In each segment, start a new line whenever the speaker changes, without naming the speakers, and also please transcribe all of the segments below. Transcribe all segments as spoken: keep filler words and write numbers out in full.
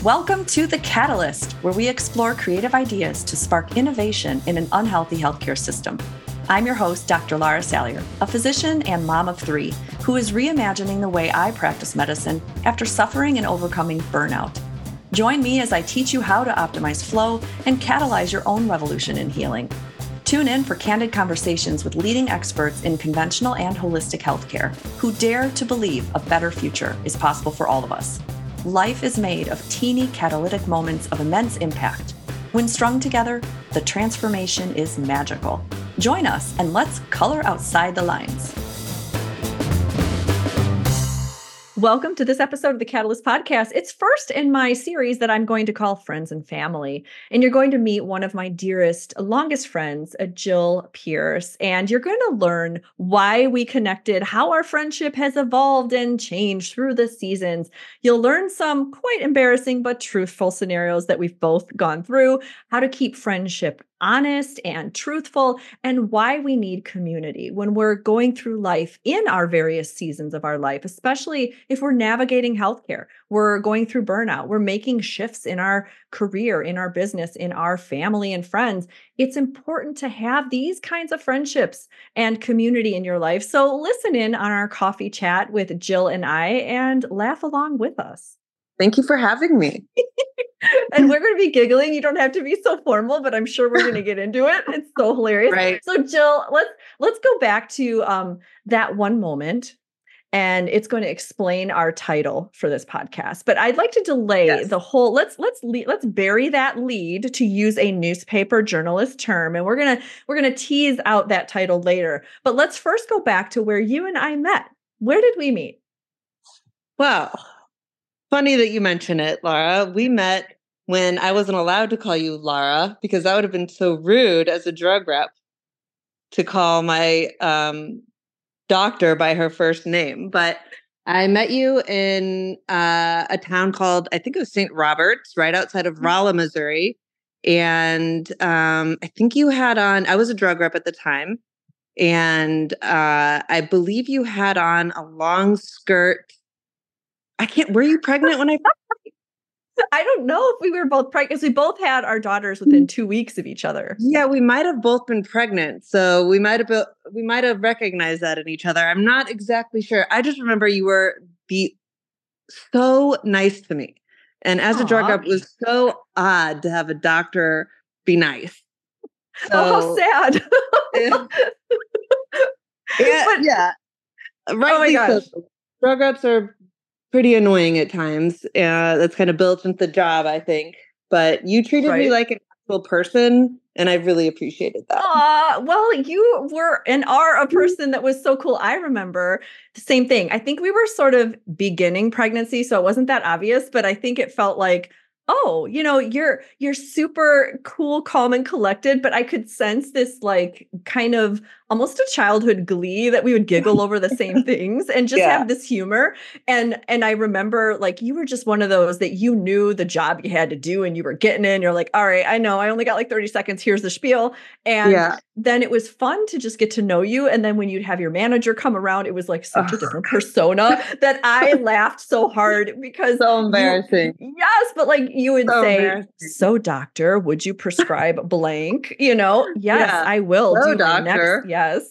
Welcome to The Catalyst, where we explore creative ideas to spark innovation in an unhealthy healthcare system. I'm your host, Doctor Lara Salyer, a physician and mom of three who is reimagining the way I practice medicine after suffering and overcoming burnout. Join me as I teach you how to optimize flow and catalyze your own revolution in healing. Tune in for candid conversations with leading experts in conventional and holistic healthcare who dare to believe a better future is possible for all of us. Life is made of teeny catalytic moments of immense impact. When strung together, the transformation is magical. Join us and let's color outside the lines. Welcome to this episode of the Catalyst Podcast. It's first in my series that I'm going to call Friends and Family. And you're going to meet one of my dearest, longest friends, Jill Pierce. And you're going to learn why we connected, how our friendship has evolved and changed through the seasons. You'll learn some quite embarrassing but truthful scenarios that we've both gone through, how to keep friendship honest and truthful, and why we need community when we're going through life in our various seasons of our life, especially if we're navigating healthcare, we're going through burnout, we're making shifts in our career, in our business, in our family and friends. It's important to have these kinds of friendships and community in your life. So listen in on our coffee chat with Jill and I and laugh along with us.
Thank you for having me.
And we're going to be giggling. You don't have to be so formal, but I'm sure we're going to get into it. It's so hilarious.
Right.
So Jill, let's let's go back to um, that one moment, and it's going to explain our title for this podcast. But I'd like to delay yes. the whole. Let's let's le- let's bury that lead to use a newspaper journalist term, and we're gonna we're gonna tease out that title later. But let's first go back to where you and I met. Where did we meet?
Well, funny that you mention it, Lara. We met when I wasn't allowed to call you Lara because that would have been so rude as a drug rep to call my um, doctor by her first name. But I met you in uh, a town called, I think it was Saint Roberts, right outside of Rolla, Missouri. And um, I think you had on, I was a drug rep at the time. And uh, I believe you had on a long skirt. I can't, were you pregnant when I
I don't know if we were both pregnant because we both had our daughters within two weeks of each other.
Yeah, we might have both been pregnant. So we might have been, we might have recognized that in each other. I'm not exactly sure. I just remember you were be so nice to me. And as Aww. a drug rep, it was so odd to have a doctor be nice.
So, oh, how sad.
yeah, yeah,
but,
yeah. Right.
Oh my gosh.
So. Drug reps are pretty annoying at times. Uh, that's kind of built into the job, I think. But you treated right. me like an actual person, and I really appreciated that.
Uh, well, you were and are a person that was so cool. I remember the same thing. I think we were sort of beginning pregnancy, so it wasn't that obvious, but I think it felt like, oh, you know, you're you're super cool, calm, and collected, but I could sense this like kind of almost a childhood glee that we would giggle over the same things and just yeah. have this humor. And and I remember like you were just one of those that you knew the job you had to do and you were getting in. You're like, all right, I know I only got like thirty seconds. Here's the spiel. And yeah. then it was fun to just get to know you. And then when you'd have your manager come around, it was like such a different persona that I laughed so hard because
so embarrassing.
You, yes, but like you would so say, so doctor, would you prescribe blank? You know, yes, yeah. I will.
So
do
doctor.
Next, yes.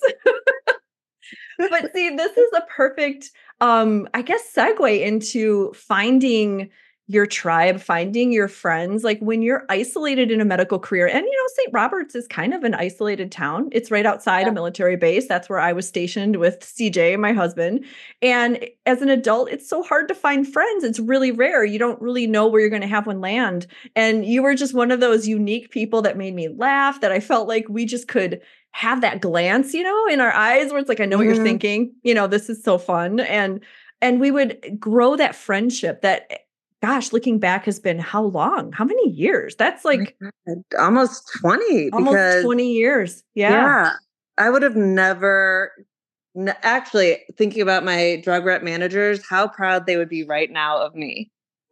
But see, this is a perfect, um, I guess, segue into finding your tribe, finding your friends. Like when you're isolated in a medical career, and you know, Saint Roberts is kind of an isolated town. It's right outside yeah. a military base. That's where I was stationed with C J, my husband. And as an adult, it's so hard to find friends. It's really rare. You don't really know where you're going to have one land. And you were just one of those unique people that made me laugh, that I felt like we just could have that glance, you know, in our eyes where it's like, I know mm-hmm. what you're thinking, you know, this is so fun. And, and we would grow that friendship that, gosh, looking back has been how long? How many years? That's like
almost twenty.
Almost
because,
twenty years. Yeah.
Yeah. I would have never n- actually thinking about my drug rep managers, how proud they would be right now of me.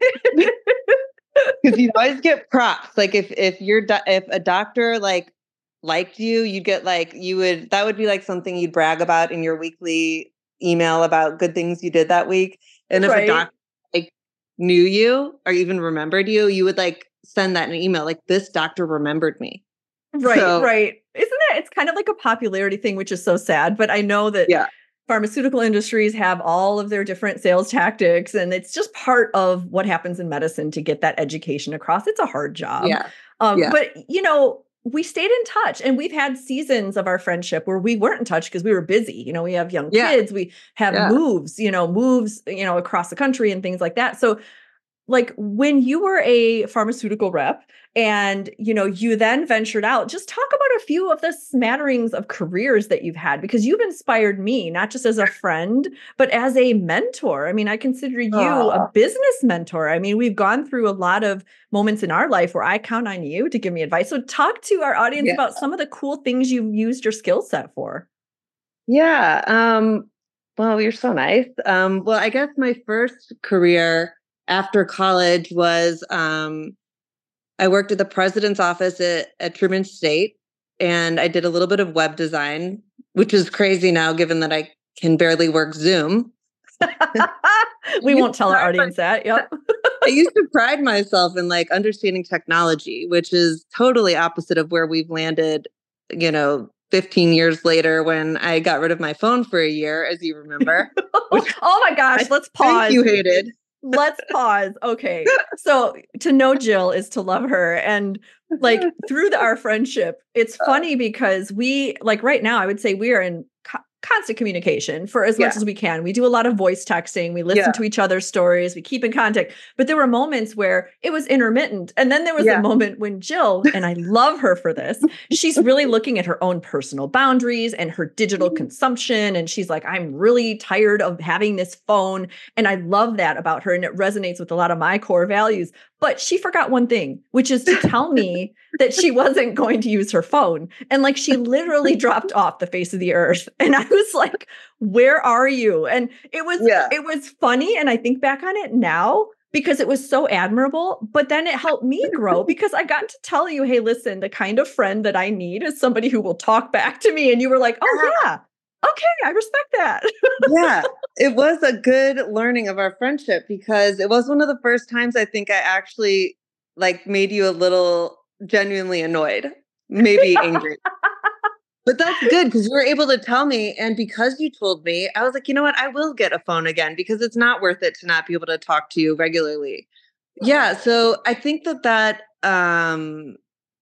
Because you always get props. Like if, if you're, do- if a doctor like liked you, you'd get like, you would, that would be like something you'd brag about in your weekly email about good things you did that week. And if
right.
a doctor knew you or even remembered you, you would like send that in an email, like this doctor remembered me.
Right,
So
right. Isn't that it's kind of like a popularity thing, which is so sad, but I know that
yeah,
pharmaceutical industries have all of their different sales tactics, and it's just part of what happens in medicine to get that education across. It's a hard job.
yeah,
Um,
yeah,
but you know, we stayed in touch and we've had seasons of our friendship where we weren't in touch because we were busy. You know, we have young
yeah,
kids, we have
yeah.
moves, you know, moves, you know, across the country and things like that. So like when you were a pharmaceutical rep and you know you then ventured out, just talk about a few of the smatterings of careers that you've had, because you've inspired me not just as a friend but as a mentor. I mean, I consider you a
Aw.
business mentor. I mean, we've gone through a lot of moments in our life where I count on you to give me advice. So talk to our audience
Yeah.
about some of the cool things you've used your skill set for.
Yeah. Um, well, you're so nice. Um, well, I guess my first career after college was um, I worked at the president's office at, at Truman State, and I did a little bit of web design, which is crazy now given that I can barely work Zoom.
We won't tell our audience that. Yep.
I used to pride myself in like understanding technology, which is totally opposite of where we've landed, you know, fifteen years later when I got rid of my phone for a year, as you remember, which
Oh my
I
gosh, let's
think
pause.
you hated.
Let's pause. Okay. So to know Jill is to love her. And like through the, our friendship, it's funny because we, like right now, I would say we are in co- constant communication for as much
Yeah.
as we can. We do a lot of voice texting. We listen
Yeah.
to each other's stories. We keep in contact. But there were moments where it was intermittent. And then there was a
Yeah.
moment when Jill, and I love her for this, she's really looking at her own personal boundaries and her digital consumption. And she's like, I'm really tired of having this phone. And I love that about her. And it resonates with a lot of my core values. But she forgot one thing, which is to tell me that she wasn't going to use her phone. And like she literally dropped off the face of the earth. And I was like, where are you? And it was
Yeah.
it was funny. And I think back on it now because it was so admirable. But then it helped me grow because I got to tell you, hey, listen, the kind of friend that I need is somebody who will talk back to me. And you were like, oh yeah. Okay, I respect that.
Yeah, it was a good learning of our friendship because it was one of the first times I think I actually like made you a little genuinely annoyed, maybe angry. But that's good because you were able to tell me. And because you told me, I was like, you know what? I will get a phone again because it's not worth it to not be able to talk to you regularly. Yeah. So I think that that, um,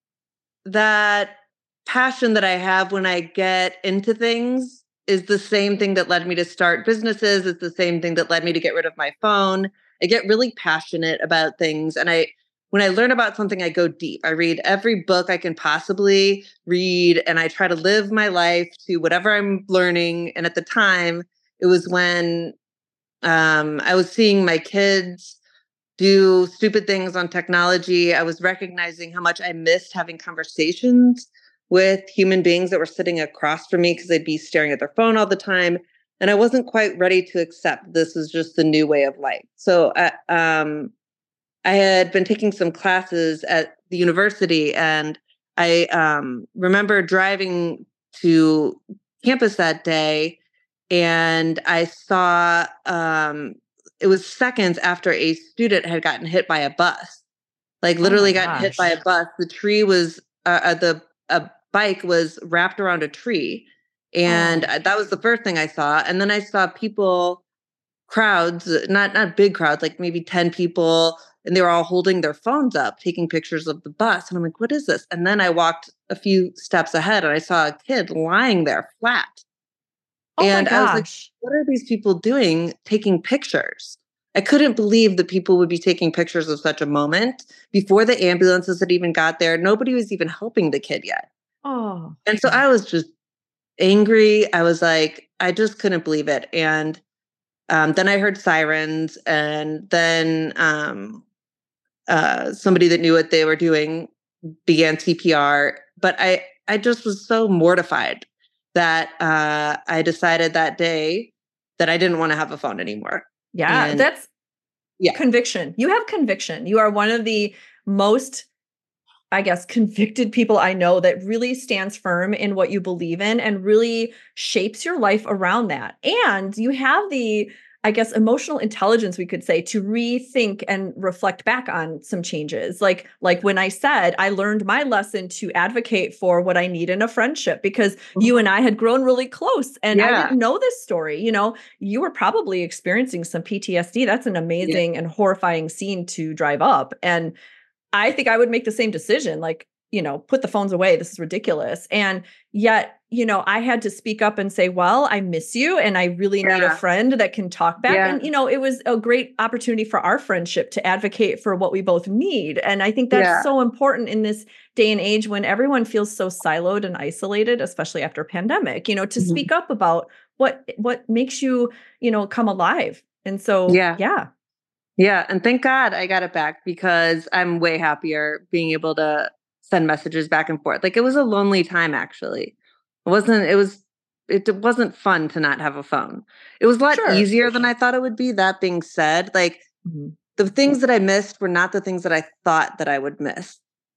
that passion that I have when I get into things is the same thing that led me to start businesses. It's the same thing that led me to get rid of my phone. I get really passionate about things. And I, when I learn about something, I go deep. I read every book I can possibly read and I try to live my life to whatever I'm learning. And at the time, it was when um, I was seeing my kids do stupid things on technology. I was recognizing how much I missed having conversations with human beings that were sitting across from me because they'd be staring at their phone all the time. And I wasn't quite ready to accept this was just the new way of life. So uh, um, I had been taking some classes at the university, and I um, remember driving to campus that day, and I saw um, it was seconds after a student had gotten hit by a bus, like
Oh my
literally gotten hit by
gosh.
a bus. The tree was uh, uh, the a bike was wrapped around a tree, and
Oh,
uh, that was the first thing I saw. And then I saw people, crowds, not not big crowds, like maybe ten people, and they were all holding their phones up, taking pictures of the bus. And I'm like, what is this? And then I walked a few steps ahead and I saw a kid lying there flat.
oh my
And I was like,
gosh.
what are these people doing taking pictures? I couldn't believe that people would be taking pictures of such a moment before the ambulances had even got there. Nobody was even helping the kid yet.
Oh,
And so I was just angry. I was like, I just couldn't believe it. And um, then I heard sirens, and then um, uh, somebody that knew what they were doing began C P R. But I, I just was so mortified that uh, I decided that day that I didn't want to have a phone anymore.
yeah,
And
that's
yeah,
conviction. You have conviction. You are one of the most, I guess, convicted people I know that really stands firm in what you believe in and really shapes your life around that. And you have the I guess, emotional intelligence, we could say, to rethink and reflect back on some changes. Like, like when I said, I learned my lesson to advocate for what I need in a friendship because you and I had grown really close and I
Yeah.
didn't know this story. You know, you were probably experiencing some P T S D. That's an amazing yeah. and horrifying scene to drive up. And I think I would make the same decision, like, you know, put the phones away. This is ridiculous. And yet, you know, I had to speak up and say, well, I miss you and I really need
Yeah.
a friend that can talk back.
Yeah.
And, you know, it was a great opportunity for our friendship to advocate for what we both need. And I think that's
Yeah.
so important in this day and age when everyone feels so siloed and isolated, especially after a pandemic, you know, to
Mhm.
speak up about what, what makes you, you know, come alive. And so,
Yeah.
yeah.
Yeah. And thank God I got it back because I'm way happier being able to send messages back and forth. Like it was a lonely time, actually. It wasn't, it was, it wasn't fun to not have a phone. It was a lot
Sure.
easier than I thought it would be. That being said, like
Mm-hmm.
the things that I missed were not the things that I thought that I would miss.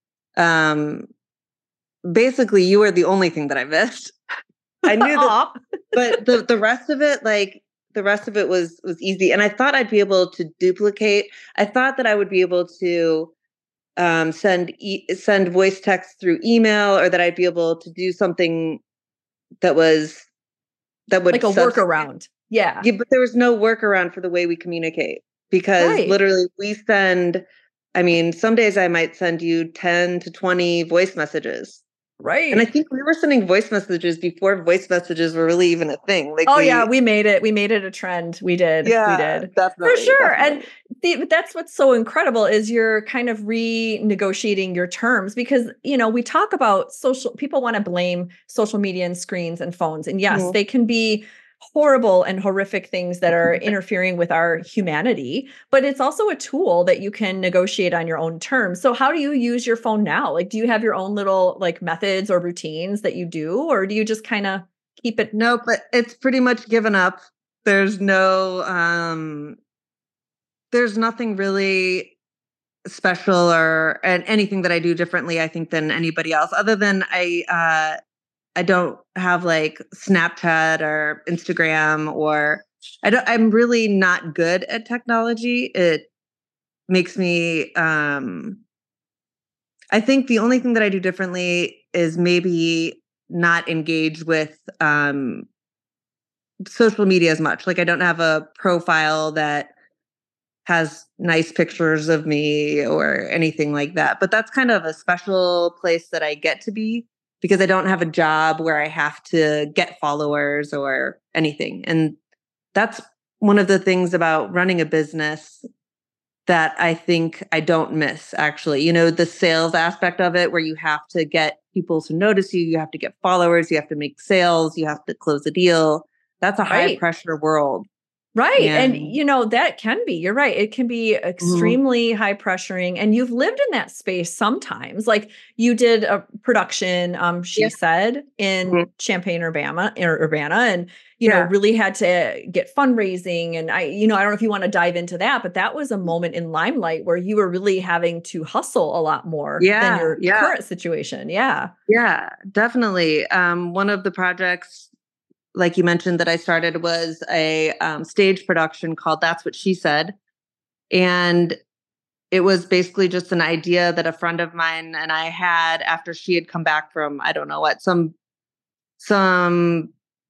Um, basically you were the only thing that I missed. I knew that, but the, the rest of it, like, the rest of it was was easy, and I thought I'd be able to duplicate. I thought that I would be able to um, send e- send voice text through email, or that I'd be able to do something that was that would
like a
substitute.
workaround. Yeah.
Yeah, but there was no workaround for the way we communicate because
Right.
literally we send. I mean, some days I might send you ten to twenty voice messages.
Right.
And I think we were sending voice messages before voice messages were really even a thing. Like,
oh
we,
yeah, we made it. We made it a trend. We did.
Yeah,
we did.
definitely.
For sure.
Definitely.
And the, that's what's so incredible is you're kind of renegotiating your terms because, you know, we talk about social, people want to blame social media and screens and phones. And yes,
Mhm.
they can be horrible and horrific things that are interfering with our humanity, but it's also a tool that you can negotiate on your own terms. So how do you use your phone now? Like, do you have your own little like methods or routines that you do, or do you just kind of keep it?
No, but it's pretty much given up. There's no, um, there's nothing really special or and anything that I do differently, I think, than anybody else, other than I, uh, I don't have like Snapchat or Instagram, or I don't, I'm really not good at technology. It makes me, um, I think the only thing that I do differently is maybe not engage with, um, social media as much. Like I don't have a profile that has nice pictures of me or anything like that. But that's kind of a special place that I get to be because I don't have a job where I have to get followers or anything. And that's one of the things about running a business that I think I don't miss, actually. You know, the sales aspect of it, where you have to get people to notice you, you have to get followers, you have to make sales, you have to close a deal. That's a high
Right.
pressure world.
Right. And,
And
you know, that can be, you're right. It can be extremely mm-hmm. high pressuring. And you've lived in that space sometimes. Like you did a production, um, she yeah. said, in mm-hmm. Champaign, Urbana, Urbana, and, you yeah. know, really had to get fundraising. And I, you know, I don't know if you want to dive into that, but that was a moment in limelight where you were really having to hustle a lot more
yeah.
than your
yeah.
current situation. Yeah.
Yeah, definitely. Um, one of the projects, like you mentioned, that I started was a um, stage production called That's What She Said. And it was basically just an idea that a friend of mine and I had after she had come back from, I don't know what, some, some,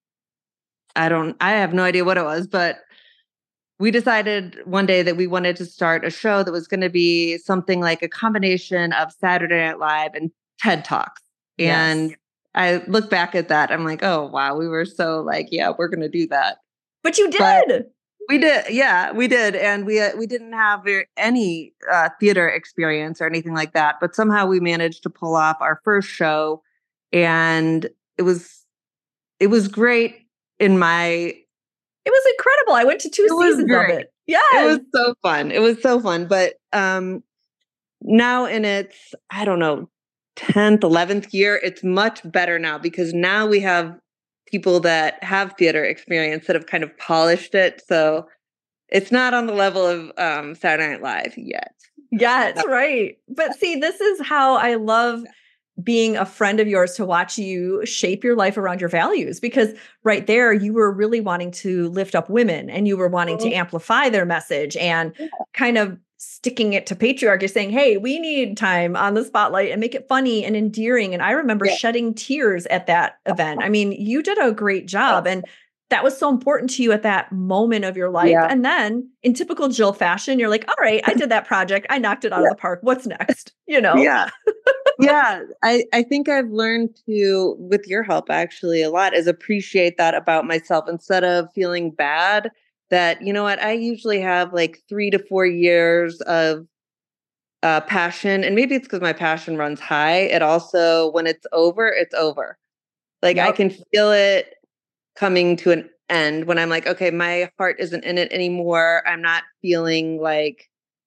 I don't, I have no idea what it was, but we decided one day that we wanted to start a show that was going to be something like a combination of Saturday Night Live and TED Talks. And yes. I look back at that, I'm like, oh, wow, we were so like, yeah, we're going to do that.
But you did.
But we did. Yeah, we did. And we uh, we didn't have any uh, theater experience or anything like that. But somehow we managed to pull off our first show. And it was it was great in my...
It was incredible. I went to two
it
seasons of it. Yeah.
It was so fun. It was so fun. But um, now in its, I don't know, tenth, eleventh year, it's much better now because now we have people that have theater experience that have kind of polished it. So it's not on the level of um, Saturday Night Live yet.
Yeah, it's right. But see, this is how I love being a friend of yours to watch you shape your life around your values, because right there you were really wanting to lift up women and you were wanting to
Mhm.
amplify their message and kind of sticking it to patriarchy, saying, hey, we need time on the spotlight and make it funny and endearing. And I remember
Yeah.
shedding tears at that event. I mean, you did a great job. And that was so important to you at that moment of your life.
Yeah.
And then in typical Jill fashion, you're like, all right, I did that project. I knocked it out of
Yeah.
the park. What's next? You know?
Yeah. Yeah. I, I think I've learned to, with your help actually a lot, is appreciate that about myself instead of feeling bad that, you know what, I usually have like three to four years of uh, passion. And maybe it's because my passion runs high. It also, when it's over, it's over. Like I
Yep.
can feel it coming to an end when I'm like, okay, my heart isn't in it anymore. I'm not feeling like,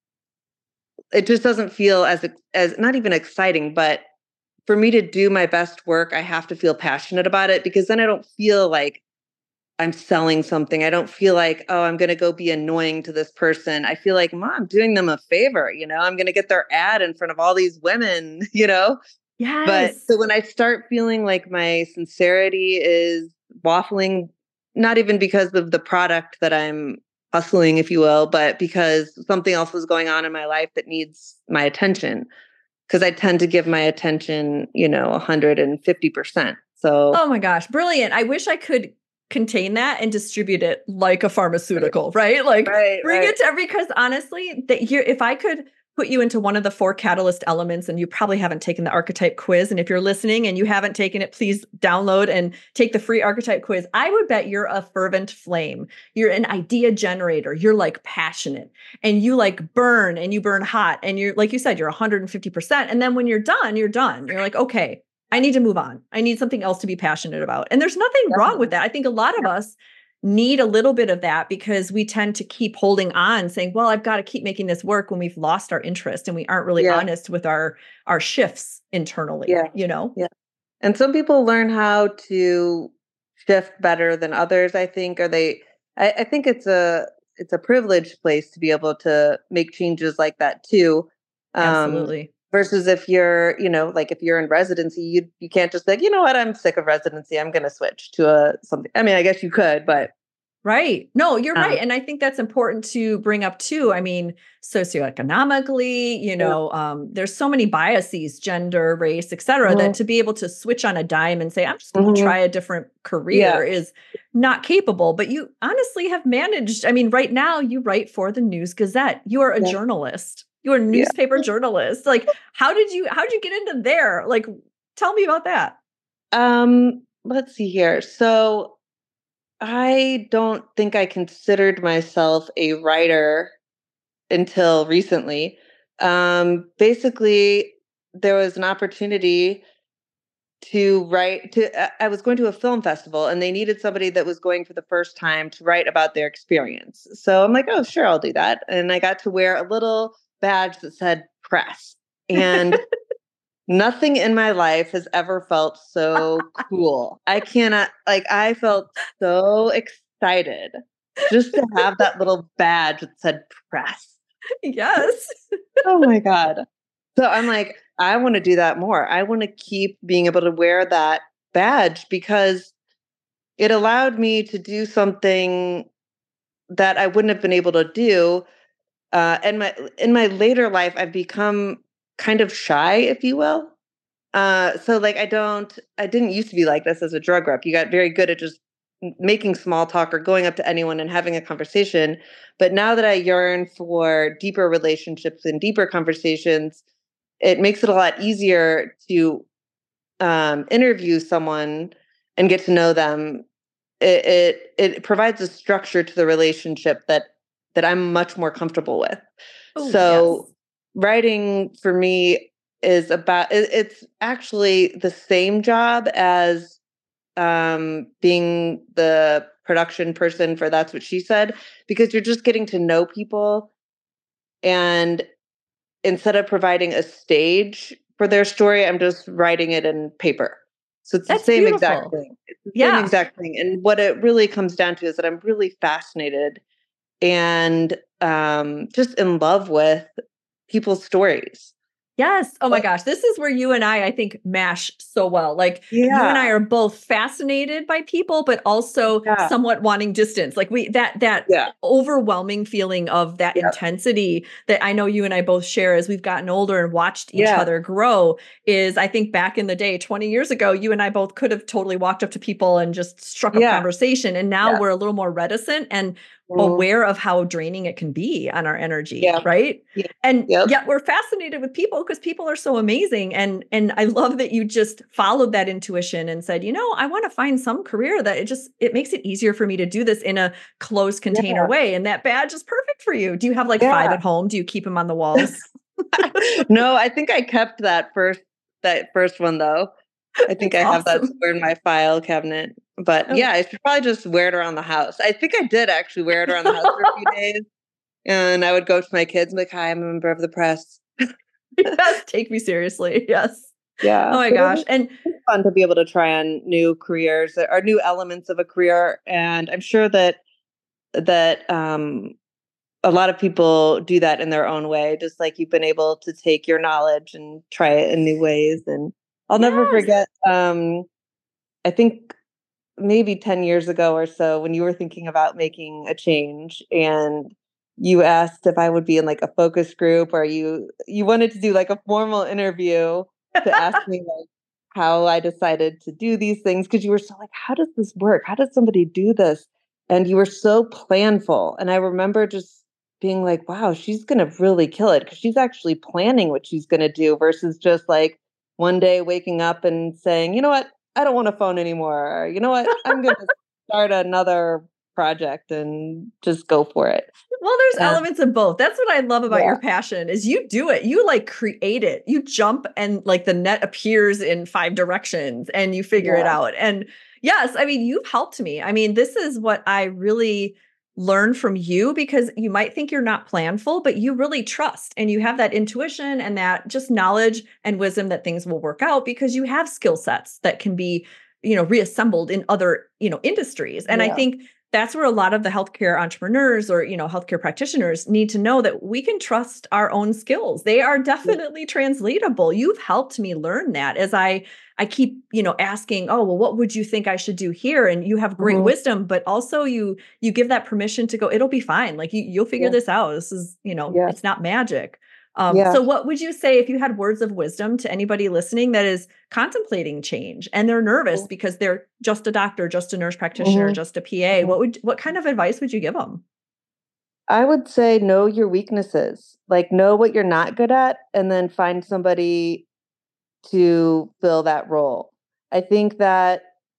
it just doesn't feel as, as not even exciting, but for me to do my best work, I have to feel passionate about it, because then I don't feel like I'm selling something. I don't feel like, oh, I'm going to go be annoying to this person. I feel like, Mom, I'm doing them a favor. You know, I'm going to get their ad in front of all these women, you know? But
Yes.
so when I start feeling like my sincerity is waffling, not even because of the product that I'm hustling, if you will, but because something else is going on in my life that needs my attention. Because I tend to give my attention, you know, one hundred fifty percent. So,
Oh my gosh, brilliant. I wish I could contain that and distribute it like a pharmaceutical, right? Like
right,
bring
right.
it to every, because honestly, that you if I could put you into one of the four catalyst elements, and you probably haven't taken the archetype quiz, and if you're listening and you haven't taken it, please download and take the free archetype quiz. I would bet you're a fervent flame. You're an idea generator. You're like passionate and you like burn and you burn hot, and you're like you said, you're one hundred fifty percent. And then when you're done, you're done. You're like, okay, I need to move on. I need something else to be passionate about. And there's nothing wrong with
Definitely.
that. I think a lot of us need a little bit of that because we tend to keep holding on, saying, well, I've got to keep making this work, when we've lost our interest and we aren't really
Yeah.
honest with our our shifts internally,
Yeah.
you know?
Yeah. And some people learn how to shift better than others, I think, or they, I, I think it's a, it's a privileged place to be able to make changes like that too. Um,
Absolutely.
versus if you're, you know, like if you're in residency, you, you can't just like, you know what, I'm sick of residency. I'm going to switch to a something. I mean, I guess you could, but
Right. No, you're
um,
right. And I think that's important to bring up too. I mean, socioeconomically, you
yeah.
know, um, there's so many biases, gender, race, et cetera, that
Mhm.
to be able to switch on a dime and say, I'm just going to
Mhm.
try a different
Yeah.
career is not capable. But you honestly have managed. I mean, right now you write for the News Gazette. You are a
Yeah.
journalist. You're a
Yeah.
newspaper journalist. Like, how did you, how did you get into there? Like, tell me about that.
Um, let's see here. So I don't think I considered myself a writer until recently. Um, basically, there was an opportunity to write to uh, I was going to a film festival and they needed somebody that was going for the first time to write about their experience. So I'm like, "Oh, sure, I'll do that." And I got to wear a little badge that said press. And nothing in my life has ever felt so cool. I cannot, like, I felt so excited just to have that little badge that said press.
Yes.
Oh my God. So I'm like, I want to do that more. I want to keep being able to wear that badge because it allowed me to do something that I wouldn't have been able to do. Uh, and my in my later life, I've become kind of shy, if you will. Uh, so like I don't, I didn't used to be like this as a drug rep. You got very good at just m- making small talk or going up to anyone and having a conversation. But now that I yearn for deeper relationships and deeper conversations, it makes it a lot easier to um, interview someone and get to know them. It, it it provides a structure to the relationship that that I'm much more comfortable with.
Oh, yes.
So writing for me is about it, it's actually the same job as um, being the production person for That's What She Said, because you're just getting to know people, and instead of providing a stage for their story, I'm just writing it in paper. So it's the
That's
same exact
beautiful.
thing. It's the same
Yeah.
exact thing. And what it really comes down to is that I'm really fascinated and um, just in love with people's stories.
Yes. Oh my
But
gosh. This is where you and I, I think, mash so well. Like you and I
yeah,
are both fascinated by people, but also
yeah,
somewhat wanting distance. Like we that that
yeah,
overwhelming feeling of that
yeah,
intensity that I know you and I both share as we've gotten older and watched each
yeah,
other grow is I think back in the day, twenty years ago, you and I both could have totally walked up to people and just struck up
yeah,
conversation. And now
yeah,
we're a little more reticent and
mm,
aware of how draining it can be on our energy,
yeah,
right?
yeah,
And
yep,
yet we're fascinated with people because people are so amazing. And and I love that you just followed that intuition and said, you know, I want to find some career that it just it makes it easier for me to do this in a closed container
yeah,
way. And that badge is perfect for you. Do you have like five
yeah.
at home? Do you keep them on the walls?
No, I think I kept that first that first one though. I think
It's
I have that
awesome.
somewhere in my file cabinet. But
Oh.
yeah, I should probably just wear it around the house. I think I did actually wear it around the house for a few days. And I would go to my kids and be like, "Hi, I'm a member of the press."
Yes, take me seriously. Yes.
Yeah,
Oh my
but it
gosh.
is
And
it's fun to be able to try on new careers or new elements of a career, and I'm sure that that um, a lot of people do that in their own way, just like you've been able to take your knowledge and try it in new ways. And I'll never
yes.
forget. Um, I think maybe ten years ago or so when you were thinking about making a change and you asked if I would be in like a focus group or you you wanted to do like a formal interview to ask me like how I decided to do these things because you were so like how does this work? How does somebody do this? And you were so planful. And I remember just being like, wow, she's going to really kill it because she's actually planning what she's going to do versus just like one day waking up and saying, you know what? I don't want a phone anymore. Or, you know what? I'm going to start another project and just go for it.
Well, there's
And
elements of both. That's what I love about
yeah,
your passion is you do it. You like create it. You jump and like the net appears in five directions and you figure it
yeah,
out. And yes, I mean, you've helped me. I mean, this is what I really learn from you because you might think you're not planful, but you really trust and you have that intuition and that just knowledge and wisdom that things will work out because you have skill sets that can be, you know, reassembled in other, you know, industries. And I
yeah,
think that's where a lot of the healthcare entrepreneurs or you know healthcare practitioners need to know that we can trust our own skills. They are
yeah,
definitely translatable. You've helped me learn that as i i keep you know asking, oh well, what would you think I should do here? And you have great
mhm,
wisdom, but also you you give that permission to go, it'll be fine, like you, you'll figure
yeah,
this out. This is, you know
yeah,
it's not magic. Um,
yeah,
so what would you say if you had words of wisdom to anybody listening that is contemplating change and they're nervous
mhm,
because they're just a doctor, just a nurse practitioner,
mhm,
just a P A?
mhm.
What would what kind of advice would you give them?
I would say know your weaknesses. Like know what you're not good at and then find somebody to fill that role. I think that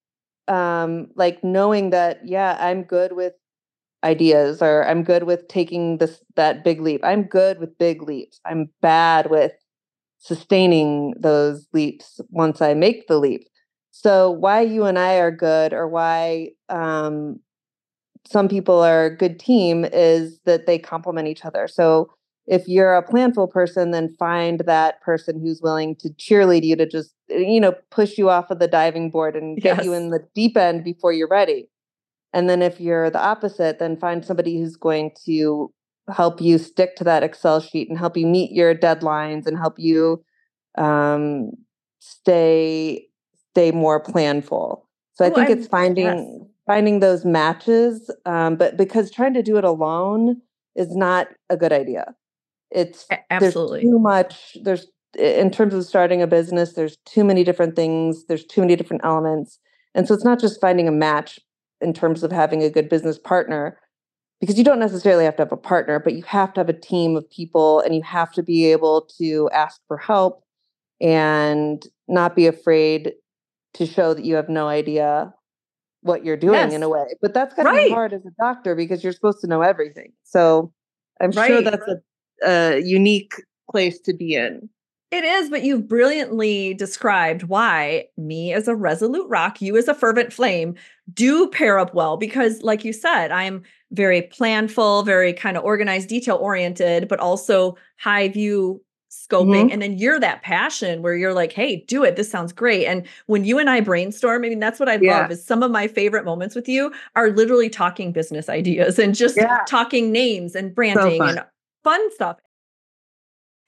um like knowing that yeah, I'm good with ideas or I'm good with taking this that big leap. I'm good with big leaps. I'm bad with sustaining those leaps once I make the leap. So why you and I are good or why um some people are a good team is that they complement each other. So if you're a planful person, then find that person who's willing to cheerlead you to just, you know, push you off of the diving board and get you
Yes.
in the deep end before you're ready. And then if you're the opposite, then find somebody who's going to help you stick to that Excel sheet and help you meet your deadlines and help you um, stay stay more planful. So I
Oh,
think
I
it's
yes.
finding finding those matches, um, but because trying to do it alone is not a good idea. It's
A-
there's
absolutely.
too much. There's in terms of starting a business, there's too many different things. There's too many different elements, and so it's not just finding a match in terms of having a good business partner because you don't necessarily have to have a partner, but you have to have a team of people and you have to be able to ask for help and not be afraid to show that you have no idea what you're doing in a
Yes.
way. But that's got to be
Right.
hard as a doctor because you're supposed to know everything. So I'm sure
Right.
that's a, a unique place to be in.
It is, but you've brilliantly described why me as a resolute rock, you as a fervent flame do pair up well. Because, like you said, I'm very planful, very kind of organized, detail oriented, but also high view scoping.
Hmm.
And then you're that passion where you're like, hey, do it. This sounds great. And when you and I brainstorm, I mean, that's what I
Yeah.
love is some of my favorite moments with you are literally talking business ideas and just
Yeah.
talking names and
So
branding
fun.
and fun stuff.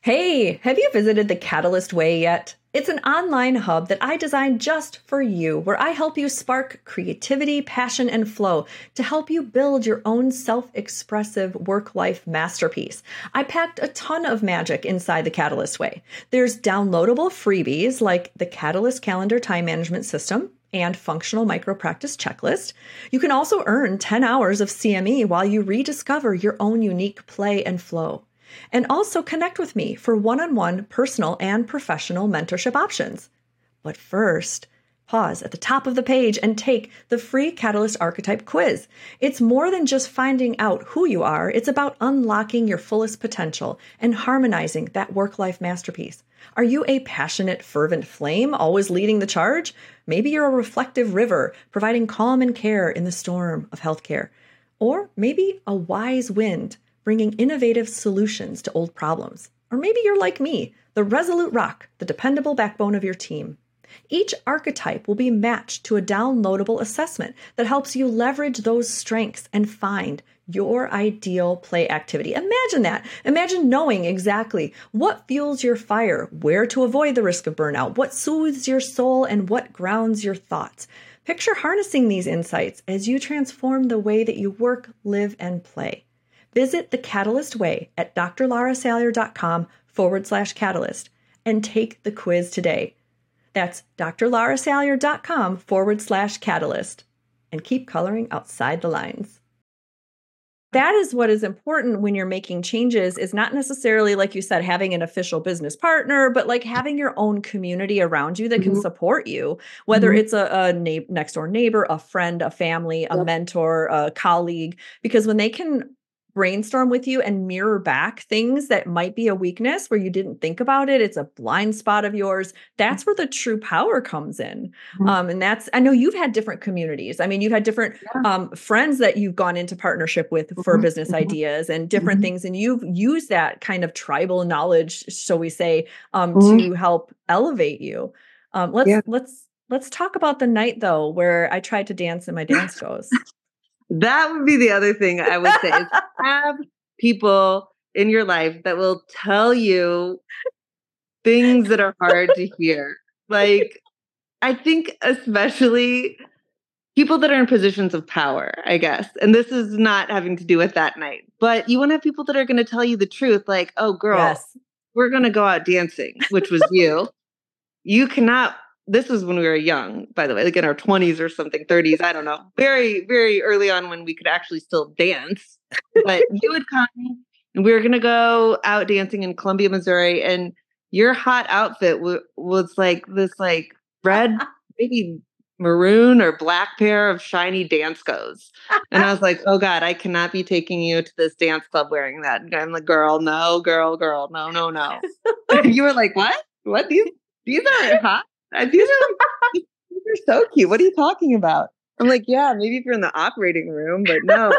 Hey, have you visited the Catalyst Way yet? It's an online hub that I designed just for you, where I help you spark creativity, passion, and flow to help you build your own self-expressive work-life masterpiece. I packed a ton of magic inside the Catalyst Way. There's downloadable freebies like the Catalyst Calendar Time Management System and Functional Micro Practice Checklist. You can also earn ten hours of C M E while you rediscover your own unique play and flow. And also connect with me for one-on-one personal and professional mentorship options. But first, pause at the top of the page and take the free Catalyst Archetype quiz. It's more than just finding out who you are. It's about unlocking your fullest potential and harmonizing that work-life masterpiece. Are you a passionate, fervent flame, always leading the charge? Maybe you're a reflective river, providing calm and care in the storm of healthcare. Or maybe a wise wind, bringing innovative solutions to old problems. Or maybe you're like me, the resolute rock, the dependable backbone of your team. Each archetype will be matched to a downloadable assessment that helps you leverage those strengths and find your ideal play activity. Imagine that. Imagine knowing exactly what fuels your fire, where to avoid the risk of burnout, what soothes your soul, and what grounds your thoughts. Picture harnessing these insights as you transform the way that you work, live, and play. Visit the Catalyst Way at drlarasalyer.com forward slash catalyst and take the quiz today. That's drlarasalyer.com forward slash catalyst and keep coloring outside the lines. That is what is important when you're making changes, is not necessarily, like you said, having an official business partner, but like having your own community around you that can
Mhm.
support you, whether
Mhm.
it's a, a na- next door neighbor, a friend, a family, a
Yep.
mentor, a colleague, because when they can brainstorm with you and mirror back things that might be a weakness where you didn't think about it, it's a blind spot of yours. That's where the true power comes in.
Mhm.
Um, and that's, I know you've had different communities. I mean, you've had different
Yeah.
um, friends that you've gone into partnership with for
Mhm.
business
Mhm.
ideas and different
Mhm.
things. And you've used that kind of tribal knowledge, shall we say, um,
Mhm.
to help elevate you. Um, let's,
Yeah.
let's, let's talk about the night though, where I tried to dance and my dance goes.
That would be the other thing I would say is have people in your life that will tell you things that are hard to hear. Like, I think especially people that are in positions of power, I guess. And this is not having to do with that night, but you want to have people that are going to tell you the truth. Like, oh, girl,
Yes.
we're going to go out dancing, which was you. You cannot. This was when we were young, by the way, like in our twenties or something, thirties. I don't know. Very, very early on when we could actually still dance. But you would come and we were going to go out dancing in Columbia, Missouri. And your hot outfit w- was like this, like red, maybe maroon or black pair of shiny dance goes. And I was like, oh God, I cannot be taking you to this dance club wearing that. And I'm like, girl, no, girl, girl, no, no, no. You were like, what? What? These these aren't hot. Uh, These are these are so cute. What are you talking about? I'm like, yeah, maybe if you're in the operating room, but no.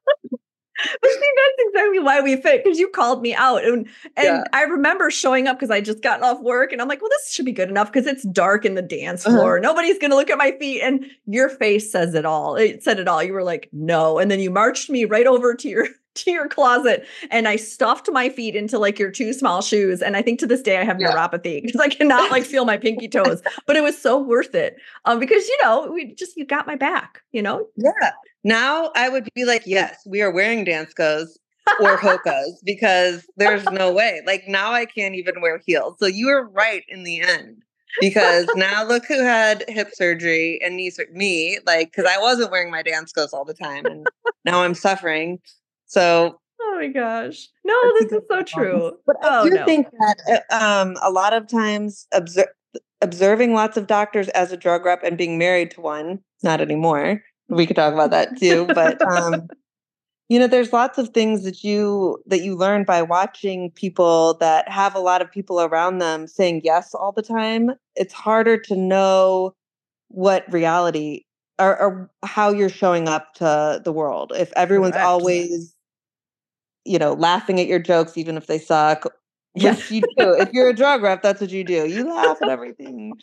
But see, that's exactly why we fit, because you called me out. And
Yeah.
and I remember showing up because I just gotten off work and I'm like, well, this should be good enough because it's dark in the dance
Uh-huh.
floor. Nobody's gonna look at my feet. And your face says it all. It said it all. You were like, no. And then you marched me right over to your to your closet and I stuffed my feet into like your two small shoes. And I think to this day I have
Yeah.
neuropathy because I cannot like feel my pinky toes. But it was so worth it. Um, because you know, we just you got my back, you know?
Yeah. Now I would be like, yes, we are wearing dance goes or hokas because there's no way. Like now I can't even wear heels. So you were right in the end. Because now look who had hip surgery and knee surgery. Me, like, because I wasn't wearing my dance goes all the time, and now I'm suffering. So,
Oh my gosh. No,
that's a
this is
good
so
one.
true.
But I
Oh
do
no.
think that uh, um, a lot of times obser- observing lots of doctors as a drug rep and being married to one, not anymore. We could talk about that too, but um, you know, there's lots of things that you that you learn by watching people that have a lot of people around them saying yes all the time. It's harder to know what reality or, or how you're showing up to the world. If everyone's
Correct.
always, you know, laughing at your jokes, even if they suck,
Yeah.
which you do. If you're a drug rep, that's what you do. You laugh at everything.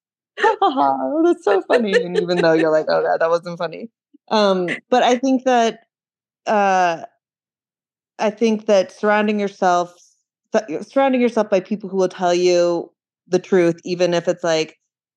Oh, that's so funny. And even though you're like, oh God, that wasn't funny. Um, but I think that uh I think that surrounding yourself surrounding yourself by people who will tell you the truth, even if it's like,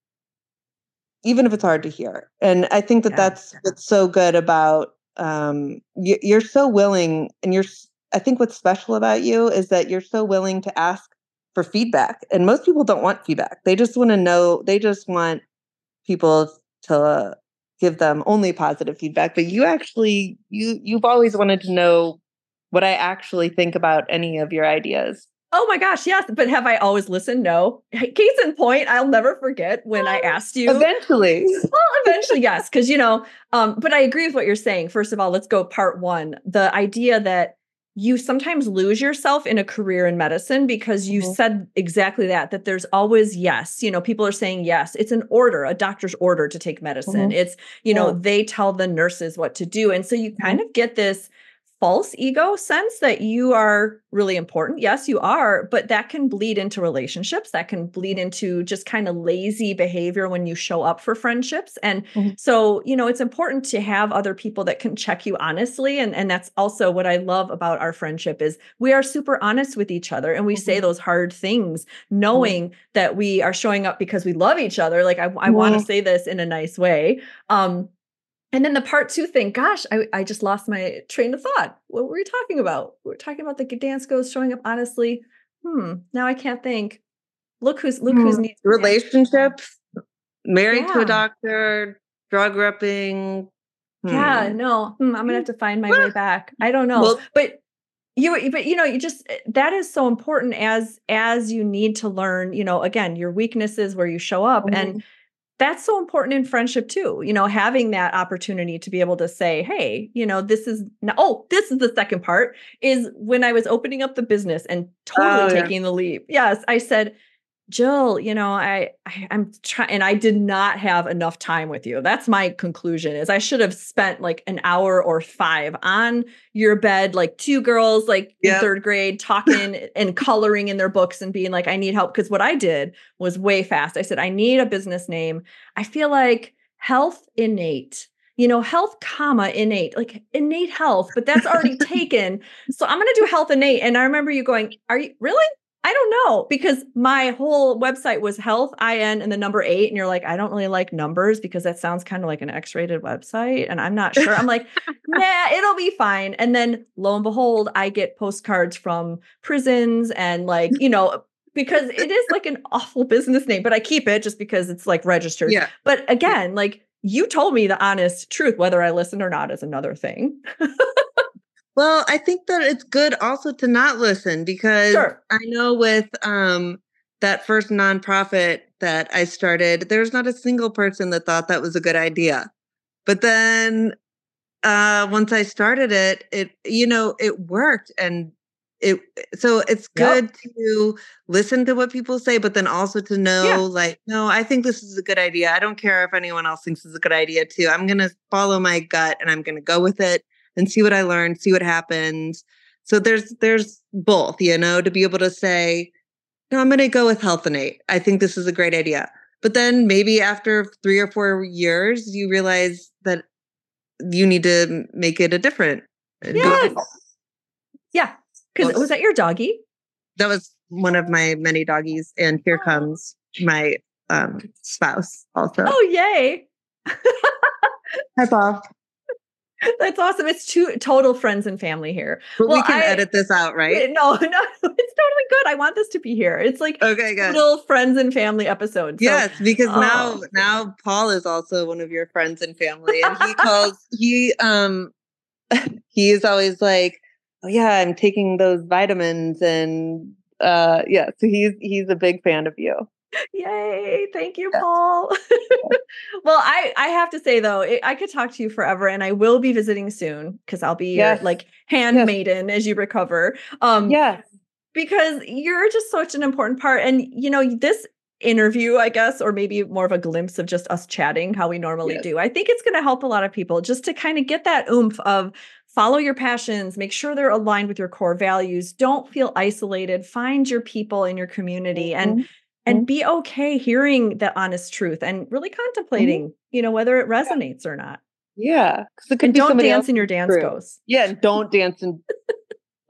even if it's hard to hear. And I think that
Yeah.
that's what's so good about, um, you, you're so willing, and you're, I think what's special about you is that you're so willing to ask for feedback. And most people don't want feedback. They just want to know, they just want people to uh, give them only positive feedback. But you actually, you, you've always wanted to know what I actually think about any of your ideas.
Oh my gosh, yes. But have I always listened? No. Case in point, I'll never forget when I asked you.
Eventually.
Well, eventually, yes. Because, you know, um, but I agree with what you're saying. First of all, let's go part one. The idea that you sometimes lose yourself in a career in medicine because you mm-hmm. said exactly that, that there's always yes. You know, people are saying yes. It's an order, a doctor's order to take medicine. Mm-hmm. It's, you know, yeah. they tell the nurses what to do. And so you mm-hmm. kind of get this false ego sense that you are really important. Yes, you are, but that can bleed into relationships. That can bleed into just kind of lazy behavior when you show up for friendships. And mm-hmm. so, you know, it's important to have other people that can check you honestly. And, and that's also what I love about our friendship is we are super honest with each other and we mm-hmm. say those hard things, knowing mm-hmm. that we are showing up because we love each other. Like I, I mm-hmm. want to say this in a nice way. Um, And then the part two thing, gosh, I, I just lost my train of thought. What were we talking about? We were talking about the Gdanskos showing up honestly. Hmm. Now I can't think. Look who's look who's needs
relationships, married yeah. to a doctor, drug repping.
Hmm. Yeah, no. Hmm, I'm gonna have to find my way back. I don't know. Well, but you but you know, you just that is so important as as you need to learn, you know, again, your weaknesses where you show up. Mm-hmm. And that's so important in friendship too, you know, having that opportunity to be able to say, hey, you know, this is, oh, this is the second part is when I was opening up the business and totally oh, taking yeah. the leap. Yes. I said, Jill, you know, I, I I'm trying, and I did not have enough time with you. That's my conclusion is I should have spent like an hour or five on your bed, like two girls, like yep. in third grade talking and coloring in their books and being like, I need help. Cause what I did was way fast. I said, I need a business name. I feel like Health Innate, you know, health, comma, innate, like innate health, but that's already taken. So I'm going to do Health Innate. And I remember you going, are you really? I don't know, because my whole website was health, I N, and the number eight. And you're like, I don't really like numbers because that sounds kind of like an X-rated website. And I'm not sure. I'm like, nah, it'll be fine. And then lo and behold, I get postcards from prisons and like, you know, because it is like an awful business name, but I keep it just because it's like registered. Yeah. But again, yeah. like you told me the honest truth, whether I listened or not is another thing.
Well, I think that it's good also to not listen because sure. I know with um, that first nonprofit that I started, there's not a single person that thought that was a good idea. But then uh, once I started it, it, you know, it worked. And it, so it's good yep. to listen to what people say, but then also to know yeah. like, no, I think this is a good idea. I don't care if anyone else thinks it's a good idea too. I'm going to follow my gut and I'm going to go with it. And see what I learned, see what happens. So there's there's both, you know, to be able to say, no, I'm going to go with Health Innate. I think this is a great idea. But then maybe after three or four years, you realize that you need to make it a different.
Yes. Yeah. Because was that your doggie?
That was one of my many doggies. And here comes my um, spouse also.
Oh, yay.
Hi, Bob.
That's awesome. It's two total friends and family here.
But well, we can I, edit this out, right?
No, no, it's totally good. I want this to be here. It's like okay, good. Little friends and family episodes. So,
yes, because oh. now now Paul is also one of your friends and family. And he calls he um he is always like, oh yeah, I'm taking those vitamins and uh yeah, so he's he's a big fan of you.
Yay. Thank you, Paul. Well, I, I have to say, though, it, I could talk to you forever and I will be visiting soon because I'll be yes. your like handmaiden yes. as you recover. Um,
yes.
Because you're just such an important part. And, you know, this interview, I guess, or maybe more of a glimpse of just us chatting how we normally yes. do. I think it's going to help a lot of people just to kind of get that oomph of follow your passions, make sure they're aligned with your core values. Don't feel isolated. Find your people in your community mm-hmm. and And be okay hearing the honest truth and really contemplating, mm-hmm. you know, whether it resonates or not.
Yeah.
And don't dance in your Danskos.
Yeah. Don't dance in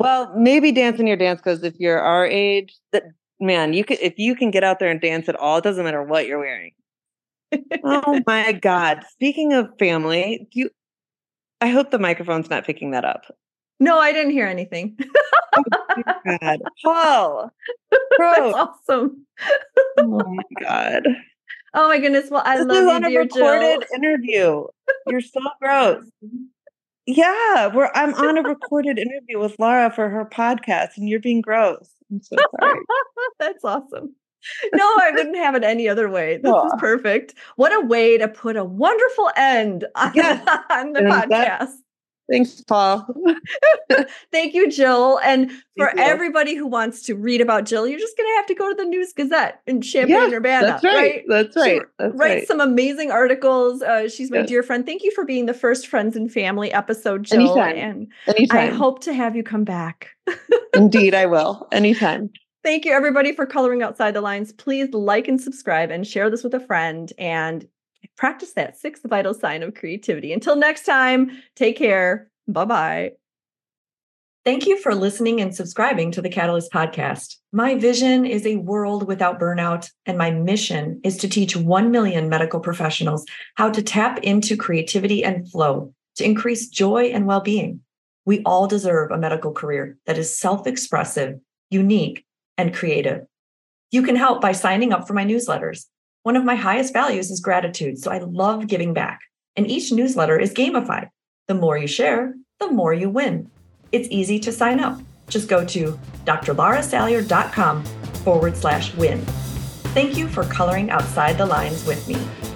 Well, maybe dance in your dance clothes if you're our age. That man, you could if you can get out there and dance at all, it doesn't matter what you're wearing. Oh my God. Speaking of family, do you I hope the microphone's not picking that up.
No, I didn't hear anything.
Oh my God. Paul.
That's awesome.
Oh my God.
Oh my goodness. Well, I
this
love
is
you,
on
dear
a recorded
Jill.
interview. You're so gross. Yeah, we're I'm on a recorded interview with Laura for her podcast, and you're being gross. I'm so sorry.
That's awesome. No, I wouldn't have it any other way. This
Aw.
is perfect. What a way to put a wonderful end on,
Yes.
on the
And
podcast.
that- Thanks, Paul.
Thank you, Jill. And for
Thank you.
everybody who wants to read about Jill, you're just going to have to go to the News Gazette in Champaign,
Yes,
Urbana.
that's right.
right?
That's right.
She
That's
writes
right.
some amazing articles. Uh, she's my
Yes.
dear friend. Thank you for being the first Friends and Family episode, Jill.
Anytime.
And
Anytime.
I hope to have you come back.
Indeed, I will. Anytime.
Thank you, everybody, for coloring outside the lines. Please like and subscribe and share this with a friend and practice that sixth vital sign of creativity. Until next time, take care. Bye-bye. Thank you for listening and subscribing to the Catalyst Podcast. My vision is a world without burnout, and my mission is to teach one million medical professionals how to tap into creativity and flow to increase joy and well-being. We all deserve a medical career that is self-expressive, unique, and creative. You can help by signing up for my newsletters. One of my highest values is gratitude, so I love giving back. And each newsletter is gamified. The more you share, the more you win. It's easy to sign up. Just go to drlaurasalyer.com forward slash win. Thank you for coloring outside the lines with me.